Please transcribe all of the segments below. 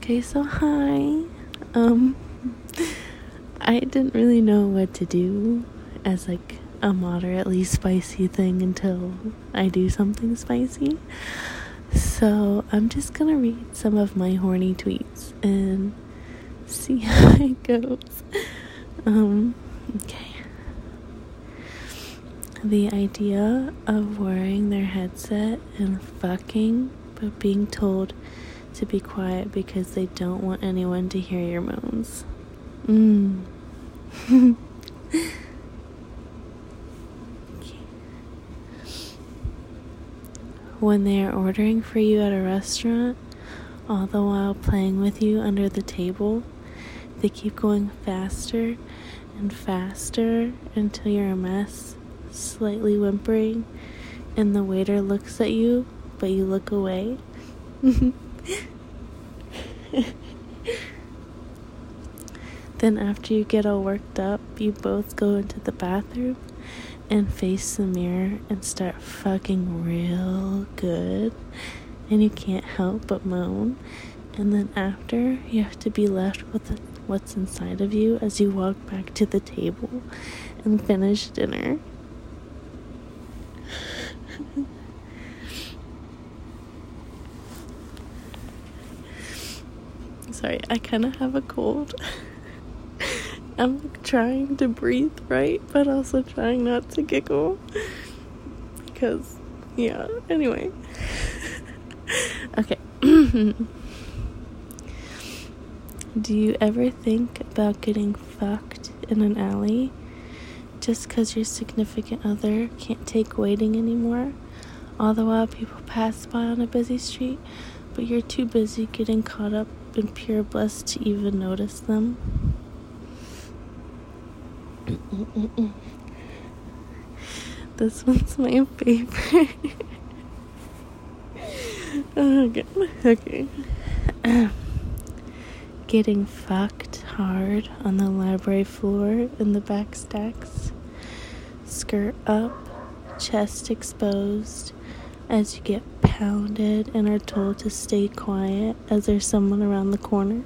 Okay, so hi. Um, I didn't really know what to do as like a moderately spicy thing until I do something spicy. So I'm just gonna read some of my horny tweets and see how it goes. Okay. The idea of wearing their headset and fucking, but being told to be quiet because they don't want anyone to hear your moans. Okay. When they are ordering for you at a restaurant, all the while playing with you under the table, they keep going faster and faster until you're a mess, slightly whimpering, and the waiter looks at you, but you look away. Then after you get all worked up, you both go into the bathroom and face the mirror and start fucking real good, and you can't help but moan. And then after, you have to be left with what's inside of you as you walk back to the table and finish dinner. Sorry, I kind of have a cold. I'm like trying to breathe right, but also trying not to giggle. Because, yeah, anyway. Okay. Do you ever think about getting fucked in an alley just because your significant other can't take waiting anymore? All the while people pass by on a busy street, but you're too busy getting caught up in pure bliss to even notice them. This one's my favorite. Okay. Getting fucked hard on the library floor in the back stacks. Skirt up, chest exposed, as you get pounded and are told to stay quiet as there's someone around the corner.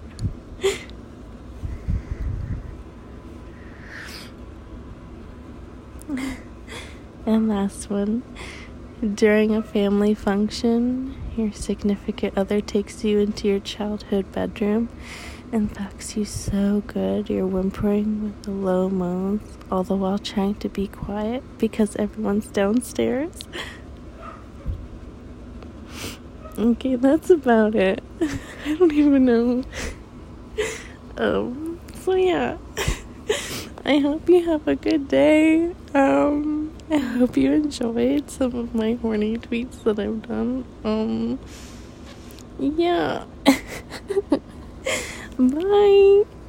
And last one. During a family function, your significant other takes you into your childhood bedroom and fucks you so good you're whimpering with the low moans, all the while trying to be quiet because everyone's downstairs. Okay, that's about it. I don't even know. So yeah. I hope you have a good day. I hope you enjoyed some of my horny tweets that I've done. Yeah. Bye.